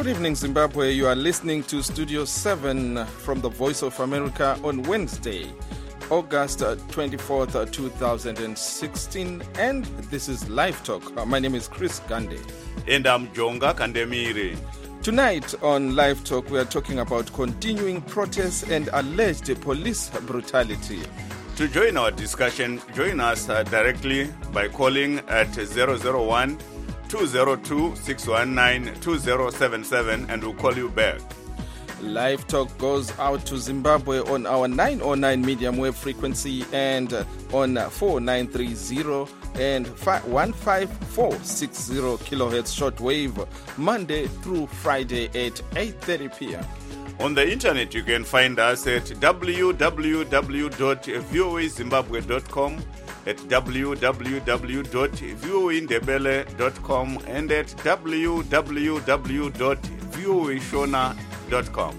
Good evening, Zimbabwe. You are listening to Studio 7 from the Voice of America on Wednesday, August 24th, 2016, and this is Live Talk. My name is Chris Gande. And I'm Jonga Kandemire. Tonight on Live Talk, we are talking about continuing protests and alleged police brutality. To join our discussion, join us directly by calling at 001-202-619-2077 and we'll call you back. Live Talk goes out to Zimbabwe on our 909 medium wave frequency and on 4930 and 15460 kilohertz shortwave, Monday through Friday at 8:30 p.m. On the internet, you can find us at www.voazimbabwe.com, at www.voaindebele.com, and at www.voashona.com.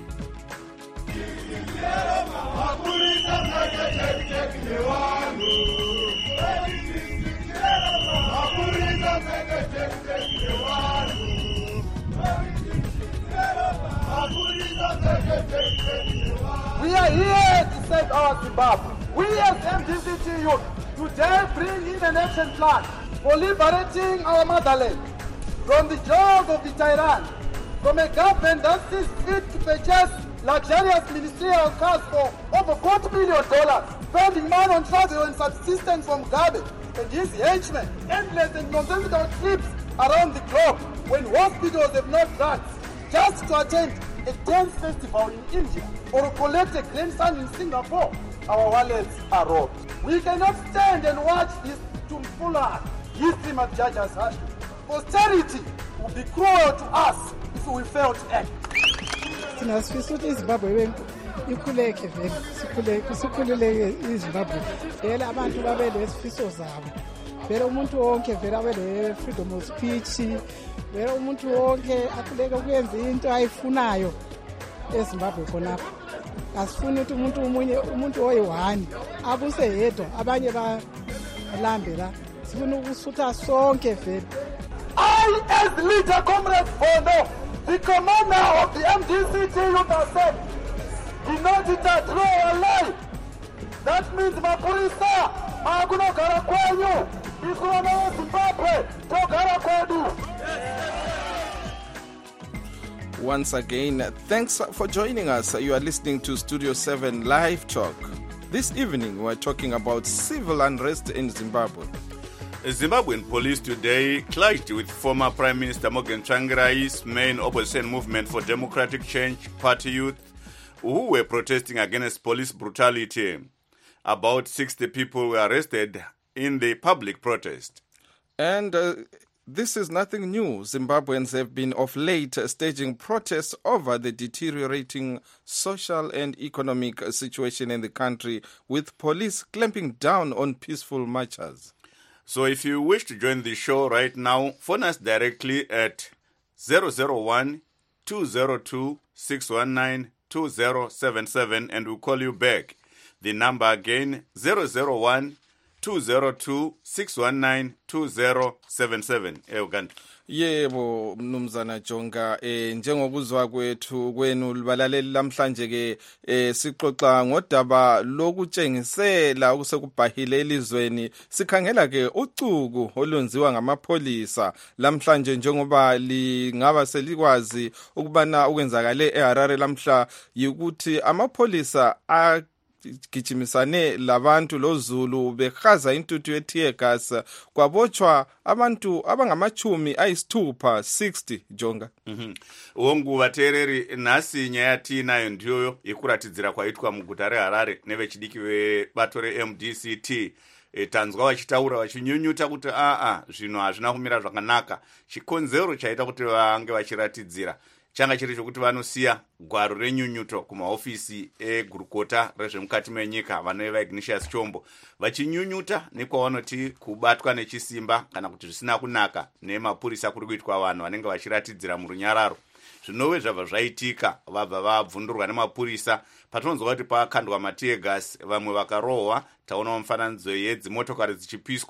We are here to save our Zimbabwe. We as MDCT youth today bring in an action plan for liberating our motherland from the jaws of the tyrant, from a government that sees fit to purchase luxurious ministerial cars for over $40 million, spending money on travel and subsistence from garbage, and these henchmen, endless and nonsensical trips around the globe when hospitals have no drugs, just to attend a dance festival in India or collect a grandson in Singapore. Our wallets are robbed. We cannot stand and watch this tomfoolery. History must judge us harshly. Posterity will be cruel to us if we fail to act. Sinasifisa ukuthi iZimbabwe ikhuleke vele sikhululeke iZimbabwe vele abantu babe lesifiso zabo vele umuntu wonke vele abe le freedom of speech vele umuntu wonke akhuleke ukuyenza into ayifunayo eZimbabwe khonapho asifuni ukuthi umuntu oyi-one abuse yedwa abanye balambe la sifuna ukusutha sonke vele. I, as leader, Comrade Bono, the commander of the MDCT youth said, in order to draw a line, that means Mapurisa, Magunogara Kwenyu, Ikuana Zimbabwe, Togara Kwedu. Once again, thanks for joining us. You are listening to Studio 7 Live Talk. This evening, we're talking about civil unrest in Zimbabwe. Zimbabwean police today clashed with former Prime Minister Morgan Tsvangirai's main opposition movement for Democratic Change Party youth, who were protesting against police brutality. About 60 people were arrested in the public protest. And this is nothing new. Zimbabweans have been of late staging protests over the deteriorating social and economic situation in the country, with police clamping down on peaceful marchers. So if you wish to join the show right now, phone us directly at 001-202-619-2077 and we'll call you back. The number again, 001-202-619-2077. Uganda. Yebo mnumzana Jonga, njengokuzwa kwenu balaleli lamhlanje ke sixoxa ngodaba lokutshengisela okusekubhahile elizweni. Sikhangela ke ucuku olwenziwa ngamapholisa lamhlanje, njengoba lingaba selikwazi ukubana ukwenzakale eHarare lamhla yikuthi amapholisa gijimisane labantu loZulu bechaza intuthu ye-tear gas, kwabotshwa abantu abangamachumi ayisithupha 60 Jonga. Wongu vateereri, nhasi nyaya yatinayo ndiyo yekuratidzira kwaitwa muguta reHarare nevechidiki vebato reMDCT. Tanzwa vachitaura vachinyunyuta kuti zvinhu hazvina kumira zvakanaka. Chikonzero chaita kuti vange vachiratidzira changa chiri chokuti vanosiya gwaro renyunyuto kumahofisi egurukota rezvemukati menyika vanova Ignatius Chombo, vachinyunyuta nekwavanoti kubatwa nechisimba kana kuti zvisina kunaka nemapurisa kuri kuitwa vanhu vanenge vachiratidzira murunyararo. Zvinove zvabva zvaitika vabva vabvundurwa nemapurisa patonzwa kuti pakandwa matear gas, vamwe vakarohwa. Taona mufananidzo yedzimotokari dzichipiswa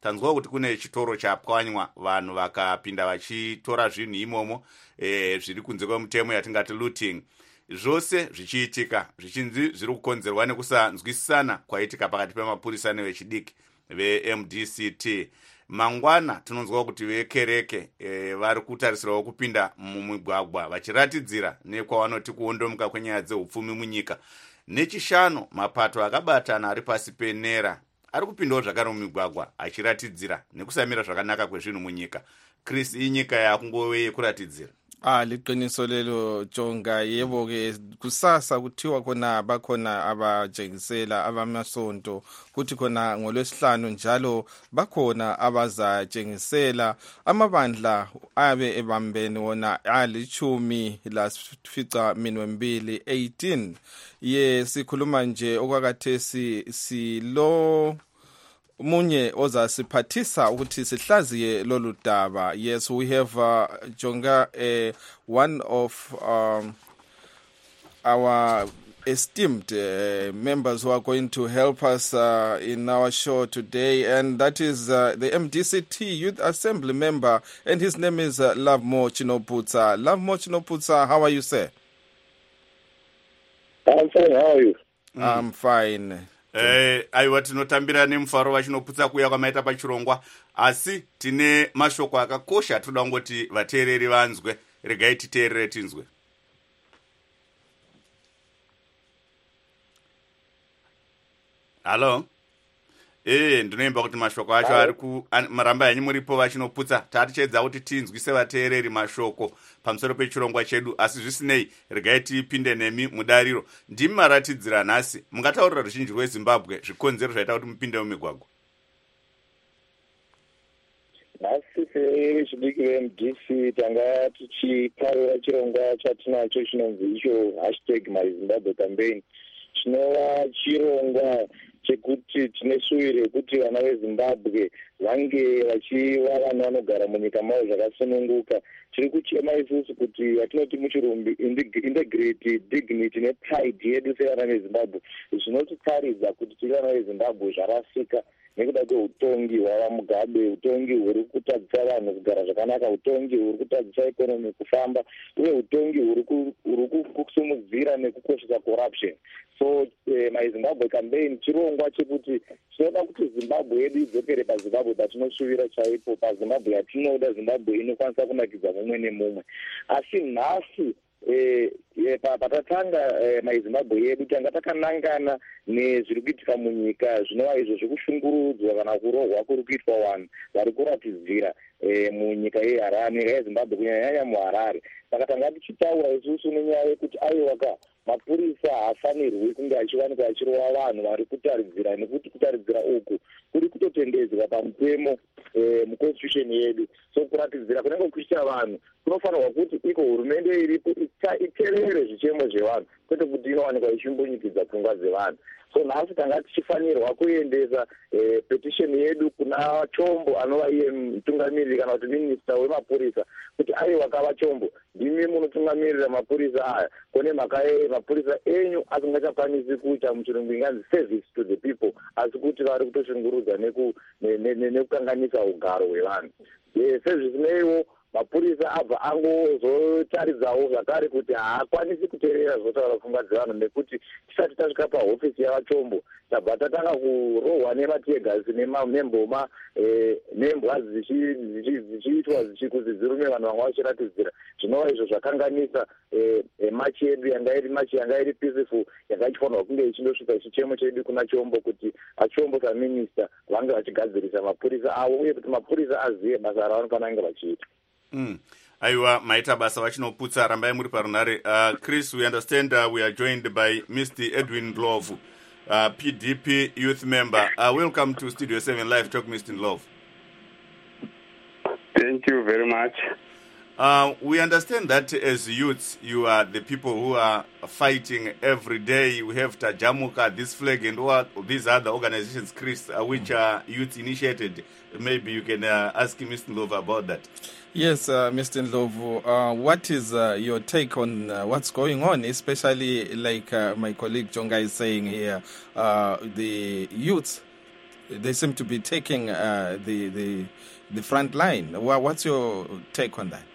tanzwa kuti kune chitoro chapwanywa, vanhu vakapinda vachitora zvinhu imomo zviri kunze kwemutemo yatingati looting. Zvose zvichiitika zvichinzi zviri kukonzerwa nekusanzwisisana kwaitika pakati pemapurisa nevechidiki veMDCT. Mangwana tinonzwa kuti vekereke vari kutarisirawo kupinda mumigwagwa vachiratidzira nekwavanoti kuondomuka kwenyaya dzehupfumi munyika. Nechishanu, mapato akabatana ari pasi penera ari kupindawo zvakare mumigwagwa achiratidzira nekusamira zvakanaka kwezvinhu munyika. Chris, inyika yakungove yekuratidzira. Liqiniso lelo Jonga. Yebo ke kusasa kuthiwa khona bakhona abajengisela abamasonto, futhi khona ngolwesihlanu njalo bakhona abazajengisela. Amabandla abe ebambene wona alichumi lafica minwembili 18. Ye sikhuluma nje okwakathesi silo munye ozasiphathisa ukuthi sihlaziye lolu daba. Yes, we have Jonga, one of our esteemed members who are going to help us in our show today, and that is the MDCT Youth Assembly member, and his name is Lovemore Chinoputsa. Lovemore Chinoputsa, how are you, sir? I'm fine, how are you? I'm fine. Aiwa tinotambira nemufaro vachinoputsa kuya kwamaita pachirongwa, asi tine mashoko akakosha toda ngoti vateereri vanzwe. Regai titeerere tinzwe. Halo? Ndinoimba kuti mashoko acho ari maramba yanyu muripo vachinoputsa. Tatichedza kuti tinzwise vateereri mashoko pamusoro pechirongwa chedu, asi zvisinei regai tipinde nemi mudariro. Ndimi maratidzira nhasi, mungataurira ruzhinji rweZimbabwe zvikonzero zvaita kuti mupinde mumigwagwa. Nhasi sevechidiki veMDC tanga tichiparira chirongwa chatinacho chinonzi icho #MyZimbabwe campaign. Chinova chirongwa chekuti tinesuvire kuti vana veZimbabwe vange vachiva vanhu vanogara munyika mavo zvakasununguka. Tiri kuchema isusu kuti yatinoti muchirumbi integrity, dignity nepride yedu sevana veZimbabwe zvinotitaridza kuti tiri vana veZimbabwe zvarasika nekuda kweutongi hwava mugabe, utongi huri kutadzisa vanhu kugara zvakanaka, utongi huri kutadzisa ikonomi kufamba, uye utongi huri kusumudzira nekukoshesa corruption. So MyZimbabwe campaign chirongwa chekuti tinoda kuti Zimbabwe yedu idzokere paZimbabwe patinosuvira chaipo, paZimbabwe yatinoda, Zimbabwe inokwanisa kunakidza mumwe nemumwe. Asi nhasi patatanga MyZimbabwe yedu tanga takanangana nezviri kuitika munyika, zvinova izvo zvekushungurudzwa kana kurohwa kuri kuitwa vanhu vari kuratidzira munyika yeHarare, nyika yeZimbabwe kunyanya muHarare. Saka tanga tichitaura isusu nenyaya yekuti aiwaka mapurisa haafanirwi kunge achiwanikwa achirova vanhu vari kutaridzira, nekuti kutaridzira uku kuri kutotendedzwa pamutemo muconstitution yedu. So kuratidzira kunenge kuchiita vanhu kunofanirwa kuti iko hurumende iripo iteerere zvichemo zvevanhu, kwete kuti inowanikwa ichimbonyikidza pfungwa dzevanhu. So nhasi tanga tichifanirwa kuendesa petition yedu kuna Chombo anova iye mutungamiriri kana kuti minista wemapurisa, kuti aiwa kava Chombo, ndimi munotungamirira mapurisa aya, kone mhaka mapurisa enyu asingachakwanisi kuita muchirungu inganzi service to the people, asi kuti vari kutoshungurudza nekukanganisa ugaro hwevanhu. Sezvisineiwo mapurisa abva angozotaridzawo zvakare kuti haakwanisi kuteerera zvotaura pfungwa dzevanhu, nekuti tisati tasvika pahofisi yavaChombo tabva tatanga kurohwa nematiyegasi nemboma, nembwa dzichiitwa kuti dzirume vanhu vanga vachiratidzira. Zvinova izvo zvakanganisa machi yedu yanga iri peaceful, yanga ichifanirwa kunge ichindosvika chichemo chedu kuna Chombo kuti vaChombo saminista vange vachigadzirisa mapurisa avo, uye kuti mapurisa azive basa ravanofanira kunge vachiita. Aiwa maita basa vachinoputsa, rambai muri parunare. Chris, we understand we are joined by Mr. Edwin Ndlovu, PDP youth member. Welcome to Studio 7 Live Talk, Mr. Ndlovu. Thank you very much. We understand that as youths, you are the people who are fighting every day. We have Tajamuka, this flag, and what these other organizations, Chris, which are youth initiated. Maybe you can ask Mr. Ndlovu about that. Yes, Mr. Ndlovu, what is your take on what's going on, especially like my colleague Jonga is saying here, the youths they seem to be taking the front line. What's your take on that?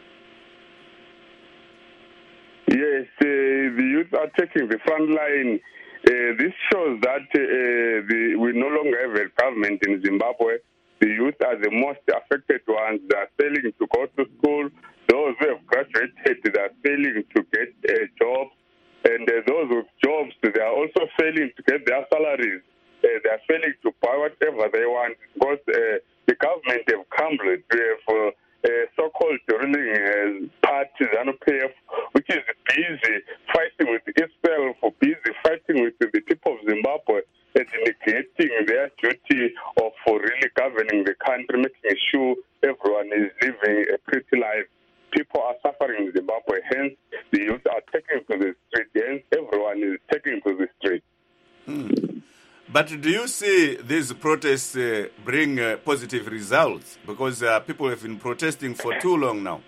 Yes, the youth are taking the front line. This shows that we no longer have a government in Zimbabwe. The youth are the most affected ones. They are failing to go to school. Those who have graduated, they are failing to get jobs. And those with jobs, they are also failing to get their salaries. They are failing to buy whatever they want because the government have crumbled. We have so-called ruling party, ZANU-PF, which is busy fighting with itself, busy fighting with the people of Zimbabwe, and negating their duty of really governing the country, making sure everyone is living a pretty life. People are suffering in Zimbabwe, hence the youth are taking to the street, hence everyone is taking to the street. But do you see these protests bring positive results? Because people have been protesting for too long now.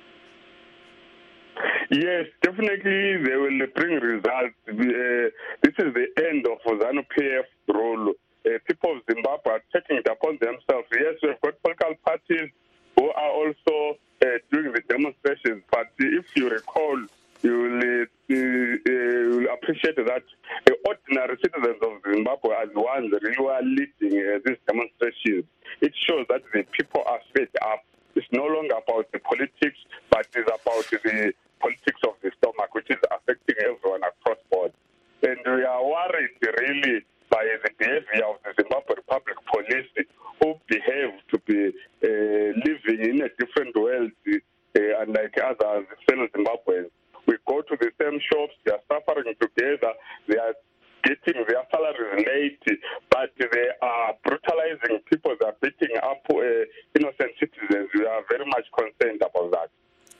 Yes, definitely they will bring results. This is the end of ZANU-PF role. People of Zimbabwe are taking it upon themselves. Yes, we've got political parties who are also doing the demonstrations, but if you recall, you will appreciate that the ordinary citizens of Zimbabwe are the ones who are leading these demonstrations. It shows that the people are fed up. It's no longer about the politics, but it's about the politics of the stomach, which is affecting everyone across board. And we are worried really by the behavior of the Zimbabwe Republic Police, who behave to be living in a different world, unlike other fellow Zimbabweans. We go to the same shops, they are suffering together, they are getting their salaries late, but they are brutalizing people, they are beating up innocent citizens. We are very much concerned about that.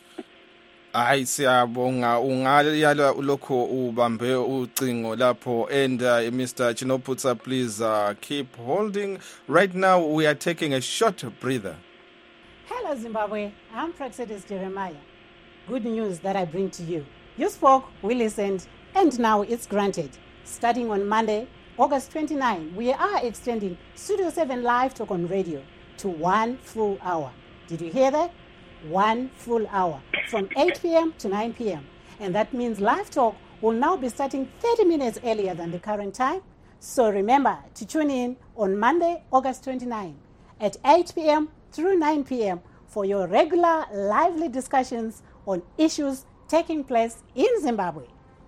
Hayi siyabonga ungayala lokho ubambe ucingo lapho and Mr. Chinoputsa, please keep holding. Right now we are taking a short breather. Hello Zimbabwe, I'm Praxedis Jeremiah. Good news that I bring to you. You spoke, we listened, and now it's granted. Starting on Monday, August 29, we are extending Studio 7 Live Talk on radio to 1 full hour. Did you hear that? 1 full hour from 8 p.m. to 9 p.m. And that means Live Talk will now be starting 30 minutes earlier than the current time. So remember to tune in on Monday, August 29 at 8 p.m. through 9 p.m. for your regular lively discussions on issues taking place in Zimbabwe.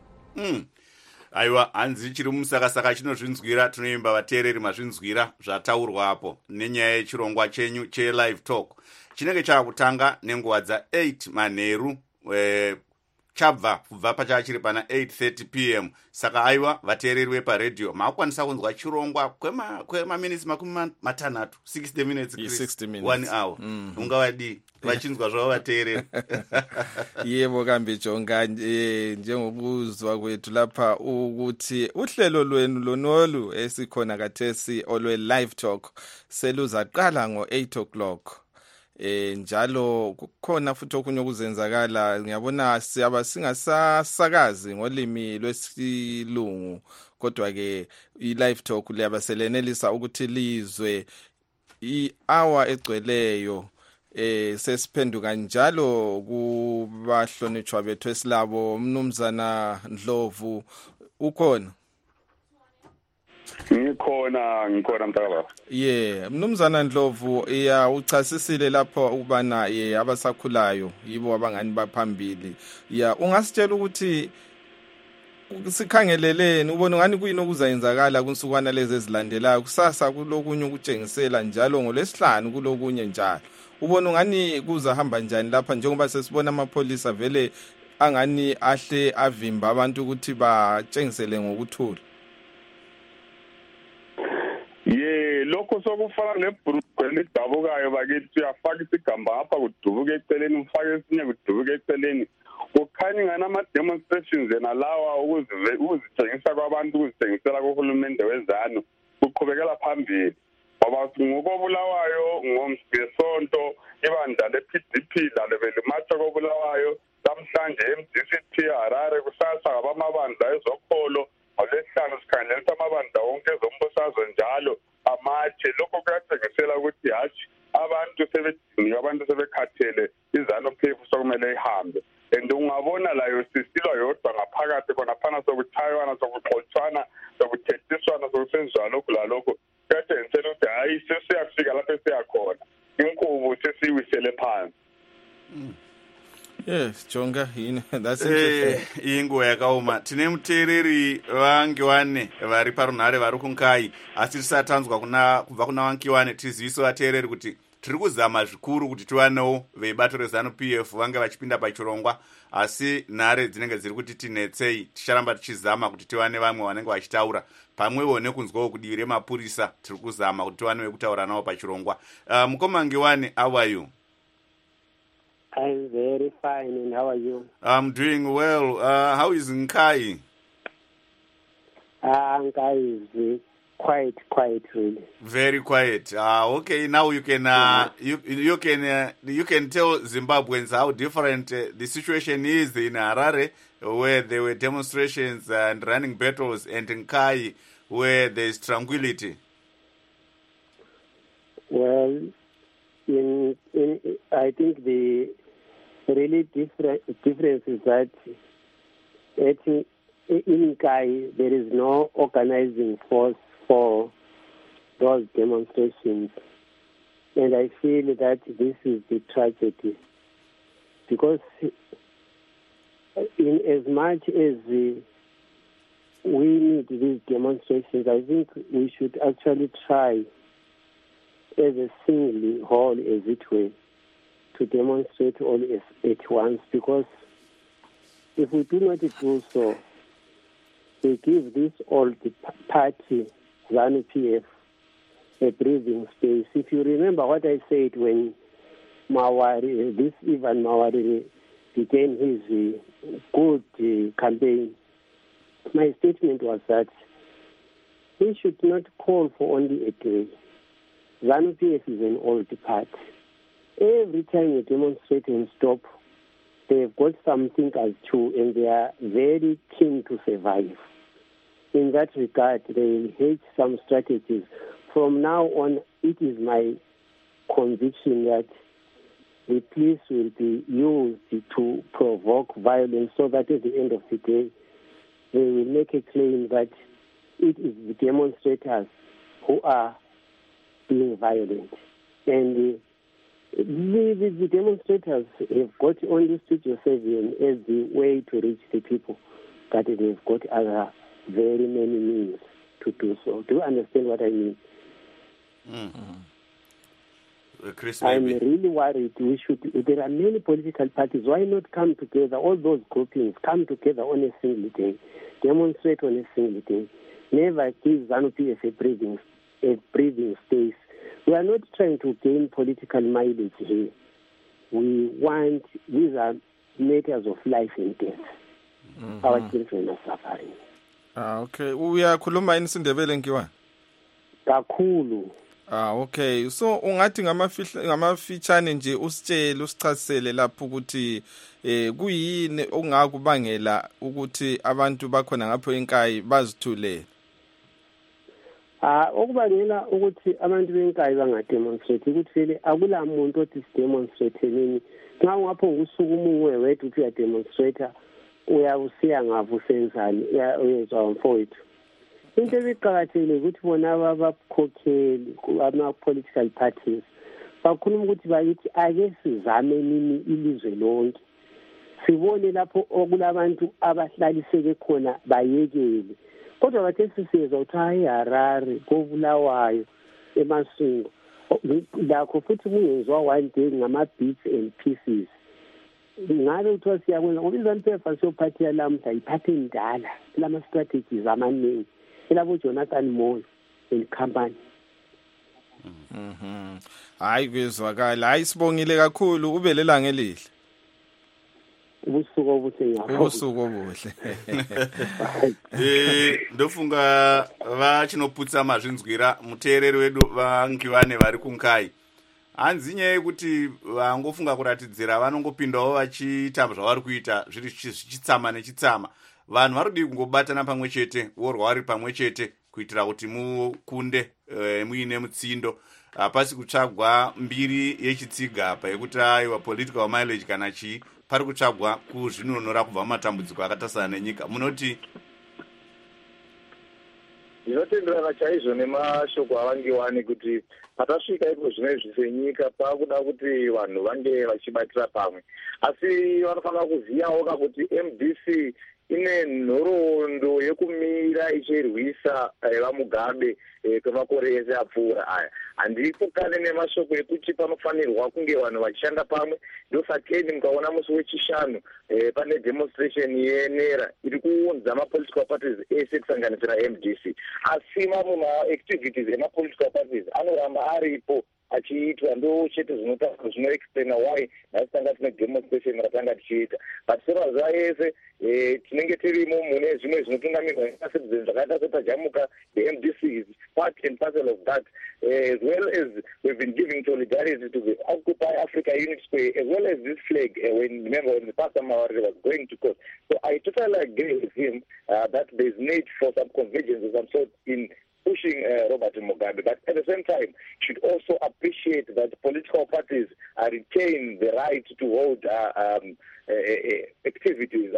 Aiwa, hanzi chiri mumusakasaka chinozvinzwira, tunoimba vateereri mazvinzwira zvataurwapo nenyaya yechirongwa chenyu che-Live Talk. Chinenge chakutanga nenguva dza8 manheru chabva kubva pachachiri pana 8:30 p.m. Saka aiwa vateereri veparedhiyo makwanisa kunzwa chirongwa kwemaminitsi makumi matanhatu 60 minutes, 60 minutes 1 hour. Ungavadi vachinzwa zvavo vateereri. Yebo kambe jonga njengokuzwa kwethu lapha ukuthi uhlelo lwenu lonolu esikhona kathesi olwe Live Talk seluzaqala ngo8 o'clock. Njalo kukhona futhi okunye okuzenzakala, ngiyabona siyaba singasasakazi ngolimi lwesilungu, kodwa ke i-Live Talk liyabaselenelisa ukuthi lizwe i-hour egcweleyo. Sesiphenduka njalo kubahlonitshwa bethu esilabo. Mnumzana Ndlovu ukhona? Ngikhona mntakababa. Mnumzana Ndlovu uchasisile lapho ukubana abasakhulayo yibo abangani baphambili. Ungasitshela ukuthi sikhangeleleni, ubona ngani kuyini okuzayenzakala kunsukwana lezi ezilandelayo, kusasa kulokunye ukutshengisela njalo ngolesihlanu kulokunye njalo. Ubona ngani kuzahamba njani lapha, njengoba sesibona amapolisa vele angani ahle avimba abantu ukuthi batshengisele ngokuthula? Lokho sokufana nebhulugwe elidabukayo bakithi, uyafaka isigamba ngapha kudubuka eceleni, ufake esinye kudubuka eceleni. Kukhanya ngani ama-demonstrations yena lawa ukuzithengisa kwabantu, ukuzithengisela kuhulumende wezanu kuqhubekela phambili. Ngoba ngokobulawayo ngesonto ibandla le-PDP lalo belimatsha kobulawayo, namhlanje MDCT Harare, kusasa ngabamabandla ezokholo, ngolesihlanu sikhangelisa amabandla wonke ezombusazwe njalo ngamatshe lokho kuyatshengisela ukuthi hatshi abantu sebediniwe, abantu sebekhathele, iZANU-PF sokumele ihambe. And ungabona layo sisilwa yodwa ngaphakathi khonaphana sokuthaywana, sokuxotshwana, sokuthethiswana, sokusenziwa lokhu lalokho. Kuyatshengisela ukuthi hayi sesiyafika lapho esiyakhona, inkubu sesiyiwisele phansi. Yes, Jonga, that's interesting. Inguva yakaoma. Tine muteereri vaNgiwane vari parunhare vari kunkai, asi tisatanzwa kubva kuna vaNgiwane tiziviso vateereri kuti tiri kuzama zvikuru kuti tiwanewo veibato reZANU-PF vange vachipinda pachirongwa, asi nhare dzinenge dziri kuti tinetsei. Ticharamba tichizama kuti tiwane vamwe vanenge vachitaura pamwewo nekunzwawo kudivi remapurisa. Tiri kuzama kuti tiwane vekutaura navo pachirongwa. Mukoma Ngiwane, how are you? I'm very fine, and how are you? I'm doing well. How is Nkai? Nkai is quite quiet, really. Very quiet. Okay, now you can you can tell Zimbabweans how different the situation is in Harare, where there were demonstrations and running battles, and in Nkai, where there is tranquility. Well, I think the really difference is that in Nkai there is no organizing force for those demonstrations, and I feel that this is the tragedy, because in as much as we need these demonstrations, I think we should actually try as a single whole, as it were, to demonstrate all at once, because if we do not do so, we give this old party, ZANU-PF, a breathing space. If you remember what I said when this Ivan Mawari began his good campaign, my statement was that he should not call for only a day. ZANU-PF is an old party. Every time you demonstrate and stop, they've got something as true, and they are very keen to survive. In that regard, they hate some strategies. From now on, it is my conviction that the police will be used to provoke violence, so that at the end of the day, they will make a claim that it is the demonstrators who are being violent. And the demonstrators have got only Studio 7 as the way to reach the people, but they've got other very many means to do so. Do you understand what I mean? Chris, I'm really worried. There are many political parties. Why not come together? All those groupings come together on a single day, demonstrate on a single day. Never give ZANU-PF a breathing space. We are not trying to gain political mileage here. These are matters of life and death. Our children are suffering. Okay. Uyakhuluma inisindebele Ngiwane? Kakhulu. Okay. So ungathi ngamafitshane nje usitshele usichasisele lapho ukuthi kuyini ongakubangela ukuthi abantu bakhona ngapho eNkai bazithulele. Okubangela ukuthi abantu beNkai bangademonstrate ukuthi vele akula muntu othi sidemonstrate nini. Nxa ngapho usuku umunwe wethu uthi uyademonstrate uyabusiya ngapho usenzani uyezwa mfowethu. Into ebiqakathekile ukuthi bona abakhokheli ama-political parties bakhuluma ukuthi bayithi ake sizame nini ilizwe lonke, sibone lapho okulabantu abahlaliseke khona bayekele. Kodwa bathe sisizwa ukuthi hayi Harare koBulawayo eMasungu lakho futhi kungenziwa one day ngama-bits and pieces. Ngabe kuthiwa siyakwenza ngoba iZANU-PF asiyophathi yalamhla iphathe endala elama-strategies amaningi elabo Jonathan Moyo and company. Hayi kuyezwakala. Hayi sibongile kakhulu, ubelela ngelihle. Ubusuku obuhle ngapha. Ubusuku obuhle. Ndofunga vachinoputsa mazvinzwira muteereri wedu vaNgiwane vari kunkai. Hanzi nyaya yekuti vangofunga kuratidzira vanongopindawo vachiita zvavari kuita zviri zvichitsama nechitsama. Vanhu varudi kungobatana pamwe chete, vorwa vari pamwe chete kuitira kuti mukunde muine mutsindo hapasi kutsvagwa mbiri yechitsiga apa yekuti aiwa political mileage kana chii, pari kutsvagwa kuzvinonora kubva mumatambudziko akatasana nenyika. Munoti? Ndinotenderana chaizvo nemashoko avangiwani kuti patasvika iko zvino izvi senyika pakuda kuti vanhu vange vachibatira pamwe, asi vanofanira kuzivawo kuti MDC ine nhoroondo yekumira ichirwisa vamugabe kwemakore ese apfuura aya. Handipo kane nemashoko ekuti panofanirwa kunge vanhu vachishanda pamwe. Ndosakeni mukaona musi wechishanu pane demonstration yenera iri kuunza mapolitical parties ese kusanganisira MDC, asi mamwe maactivities emapolitical parties anoramba aripo achiitwa, ndo chete zvinoexplaina why nhasi tanga tine demonstration ratanga tichiita. But semazuva ese tinenge tirimo mune zvimwe zvinotungamirwa necitizens zvakaita sepajamuka. The MDC is part and parcel of that, as well as we've been giving solidarity to the Occupy Africa Unit Square, as well as this flag when the Pastor Mawarire was going to court. So I totally agree with him that there's need for some convergence of some sort in pushing Robert Mugabe, but at the same time should also appreciate that political parties retain the right to hold activities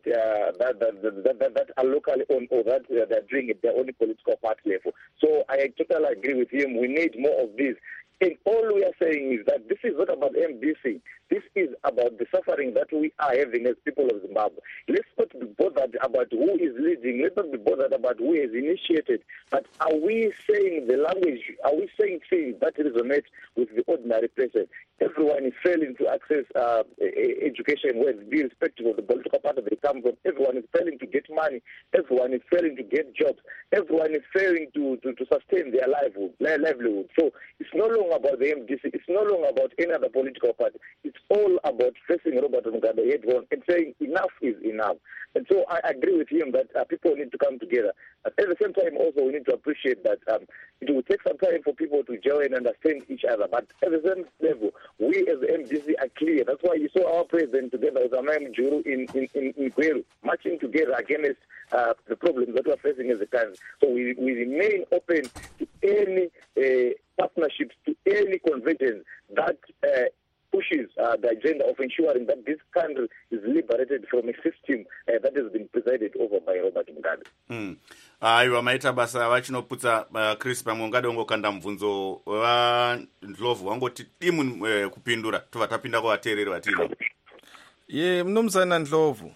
that are locally owned or that they're doing at their own political party level. So I totally agree with him. We need more of this. And all we are saying is that this is not about MDC. This is about the suffering that we are having as people of Zimbabwe. Let's not be bothered about who is leading. Let's not be bothered about who has initiated. But are we saying the language? Are we saying things that resonate with the ordinary person? Everyone is failing to access education, irrespective of the political party they come from. Everyone is failing to get money. Everyone is failing to get jobs. Everyone is failing to sustain their livelihood. So it's no longer about the MDC. It's no longer about any other political party. It's all about facing Robert Mugabe head on and saying enough is enough. And so I agree with him that people need to come together. But at the same time, also, we need to appreciate that it will take some time for people to gel and understand each other. But at the same level, we as the MDC are clear. That's why you saw our president together with Amam Juru in Gweru, marching together against the problems that we're facing as a country. So we remain open to any partnerships, to any convergence that pushes the agenda of ensuring that this country is liberated from a system that has been presided over by Robert Mugabe. Aiwa, maita basa vachinoputsa Chris pamwe ungade ungokanda mubvunzo waNdlovu wangoti dimu kupindura tova tapinda kuvateereri vatino. Mnumzana Ndlovu.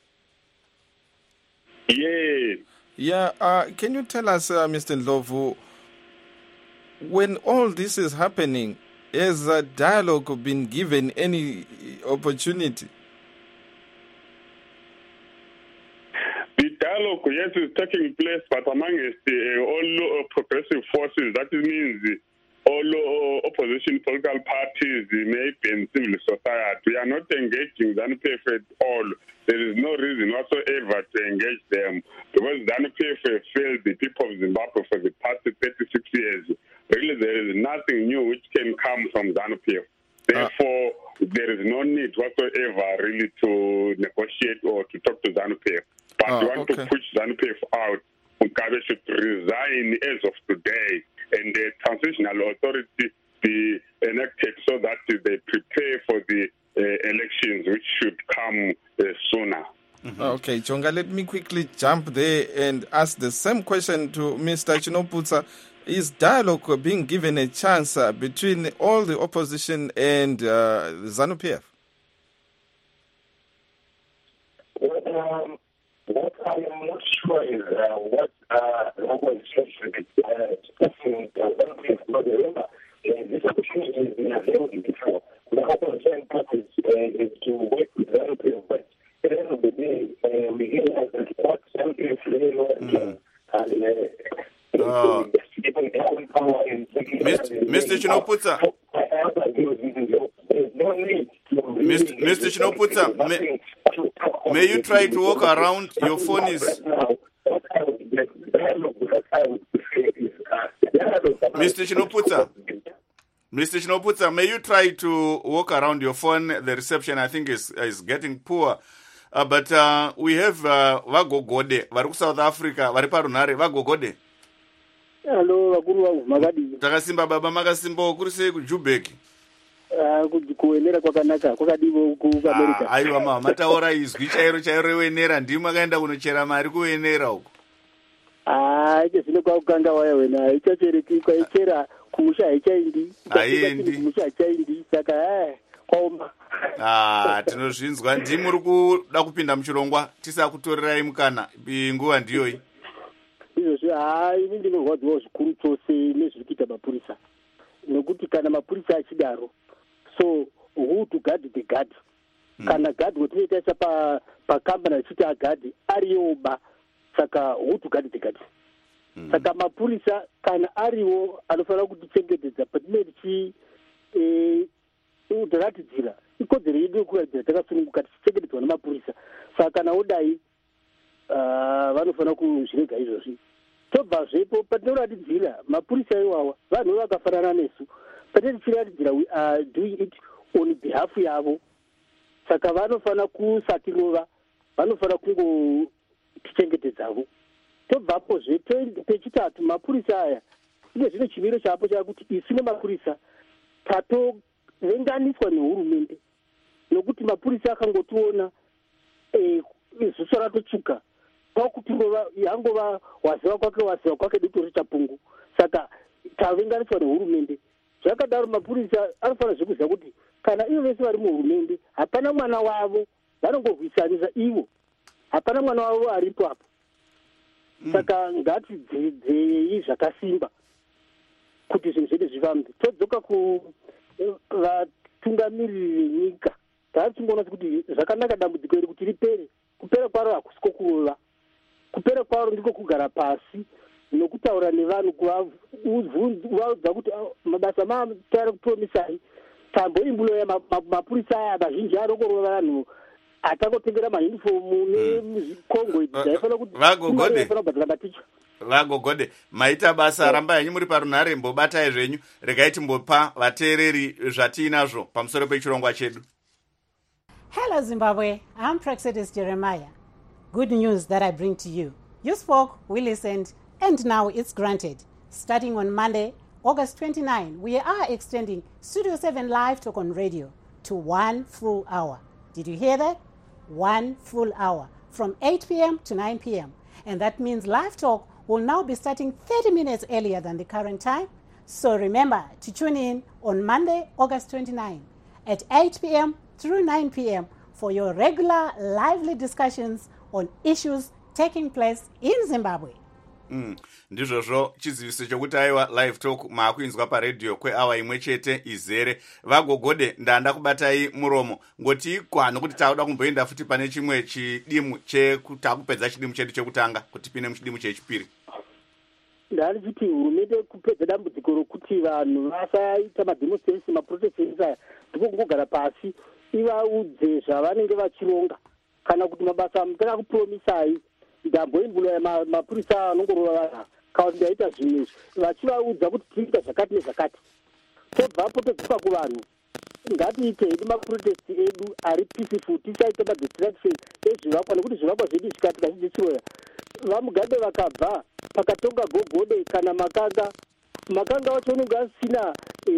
Can you tell us, Mr. Ndlovu, when all this is happening, has a dialogue been given any opportunity? The dialogue, yes, is taking place, but amongst all progressive forces, that means all opposition political parties, maybe in civil society. We are not engaging ZANU-PF at all. There is no reason whatsoever to engage them, because ZANU-PF failed the people of Zimbabwe for the past 36 years. Really, there is nothing new which can come from ZANU-PF. Therefore, there is no need whatsoever really to negotiate or to talk to ZANU-PF. But we want to push ZANU-PF out. Mugabe should resign as of today, and the transitional authority be enacted so that they prepare for the elections which should come sooner. Okay, Chonga, let me quickly jump there and ask the same question to Mr. Chinoputsa. Is dialogue being given a chance between all the opposition and ZANU-PF? What I am not sure is what local instruction discussing ZANU-PF. Remember, this opportunity has been available before. The opposition parties is to work with ZANU-PF, but at the end of the day, we realize that what ZANU-PF really wants Mr. Chinoputsa, Mr. Chinoputsa, may you try to walk around? Your phone is... Mr. Chinoputsa, may you try to walk around your phone? The reception, I think, is getting poor. But we have Vagogode, Varu South Africa, Variparunare, Vagogode. Hello, vakuru vangu makadii? Takasimba baba, makasimba kuri sei kuJubeck? Kuenera kwakanaka, kwakadivo kuAmerica. Aiwa mama, mataura izwi chairo rewenera, ndimi makaenda kunochera mari kuwenera uko. Chezvino kwakukanga waya wena, ichachereki kwaichera kumusha haichaindi. Haiendi. Saka kwaoma. Tinozvinzwa. Ndimi muri kuda kupinda muchirongwa tisakutorerai mukana nguva ndiyoyi. Izvozvo ini ndinorwadziwa zvikuru chose nezviri kuita mapurisa, nokuti kana mapurisa achidaro, so who to guard the guard. Kana guard wetinoitaisa pakambani achiti agadi ariyoba, saka who to guard the guard. Saka mapurisa kana ariwo anofanira kutichengetedza patinenge tichiratidzira ikodzero yedu yokuratidzira takasununguka tichichengetedzwa nemapurisa. Saka kana udai vanofanira kuzvirega izvozvi. Tobvazvepo patinoratidzira mapurisa iwawa vanhu vakafanana nesu, patinenge tichiratidzira we are doing it on behalf yavo. Saka vanofanira kusatirova, vanofanira kungotichengetedzavo. Tobvapozve pechitatu, mapurisa aya ine zvine chimiro chapo chakuti isu nemapurisa tatovenganiswa nehurumende, nokuti mapurisa akangotiona zuso ratotsvuka, kwakutirova yangova waziva kwake dutu richapungu. Saka tavenganiswa nehurumende. Zvakadaro mapurisa anofanira zvekuziva kuti kana ivo vese vari muhurumende hapana mwana wavo vanongovhisanisa ivo, hapana mwana wavo aripo apo. Saka ngatidzidzei zvakasimba kuti zvinhu zvedu zvifambe. Todzoka kuvatungamiriri venyika, tatichingoona kuti zvakanaka dambudziko iri kuti ripere. Kupera kwaro hakusiko kurova, kupera kwaro ndiko kugara pasi nokutaura nevanhu, kuvaudza kuti mabasa matari kupromisai, tamboimbuloya mapurisa aya mazhinji anongorova vanhu atangotengera mahinifomu nemuzikongo idzi dzaifanira kuti kubhadhira maticha. Vagogode, maita basa, ramba henyu muri parunhare, mbobatai zvenyu, regai timbopa vateereri zvatiinazvo pamusoro pechirongwa chedu. Hello Zimbabwe, I'm Praxedis Jeremiah. Good news that I bring to you. You spoke, we listened, and now it's granted. Starting on Monday, August 29, we are extending Studio 7 Live Talk on Radio to 1 full hour. Did you hear that? 1 full hour from 8 p.m. to 9 p.m. And that means Live Talk will now be starting 30 minutes earlier than the current time. So remember to tune in on Monday, August 29 at 8 p.m. through 9 p.m. for your regular lively discussions on issues taking place in Zimbabwe. Ndizvozvo chiziviso chokuti aiwa Live Talk maakuinzwa paredhiyo kweawa imwe chete izere. Vagogode, ndanda kubatai muromo ngoti kwano kuti tauda kumboenda futi pane chimwe chidimu chekutakupedza chidimu chedu chekutanga kuti pine muchidimu chechipiri. Ndari kuti hurumende kupedza dambudziko rokuti vanhu vasaita mademonstration maprotestations aya ndipo kungogara pasi ivaudze zvavanenge vachironga, kana kuti mabasa mutaka kupromisai ndamboimbulaya mapurisa anongorova vanhu kana kuti ndaita zvimwe vachivaudza kuti tiriita zvakati nezvakati. Tobvapo todzoka kuvanhu, ngatiite hedu maprotesti edu ari peaceful, tisaite madistraction ezvivakwa, nekuti zvivakwa zvedu zvikati kazvidzichiroya vamugadhe vakabva pakatonga gogode kana makanga wacho unenge asina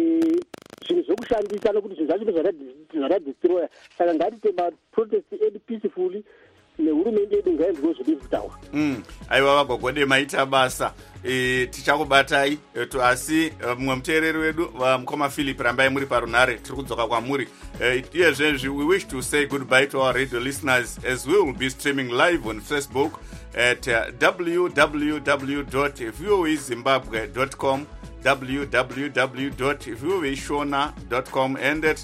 zvinhu zvokushandisa, nokuti zvinhu zvacho zvadadhistroya. Saka ngatiite maprotesti edu peacefully nehurumende yedu ngaenzwewo zviri kutaura. Aiwa Vagogode, maita basa. Tichakubatai asi mumwe muteereri wedu mukoma Philip, rambai muri parunhare, tiri kudzoka kwamuri. Iyezvezvi we wish to say goodbye to our radio listeners as we will be streaming live on Facebook at www.voazimbabwe.com, www.voashona.com, and at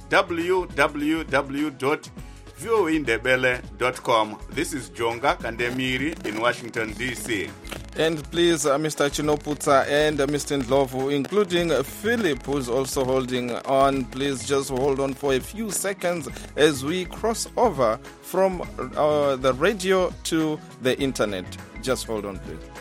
www.voindebele.com. This is Jonga Kandemiri in Washington, D.C. And please, Mr. Chinoputsa and Mr. Ndlovu, including Philip, who's also holding on, please just hold on for a few seconds as we cross over from the radio to the internet. Just hold on, please.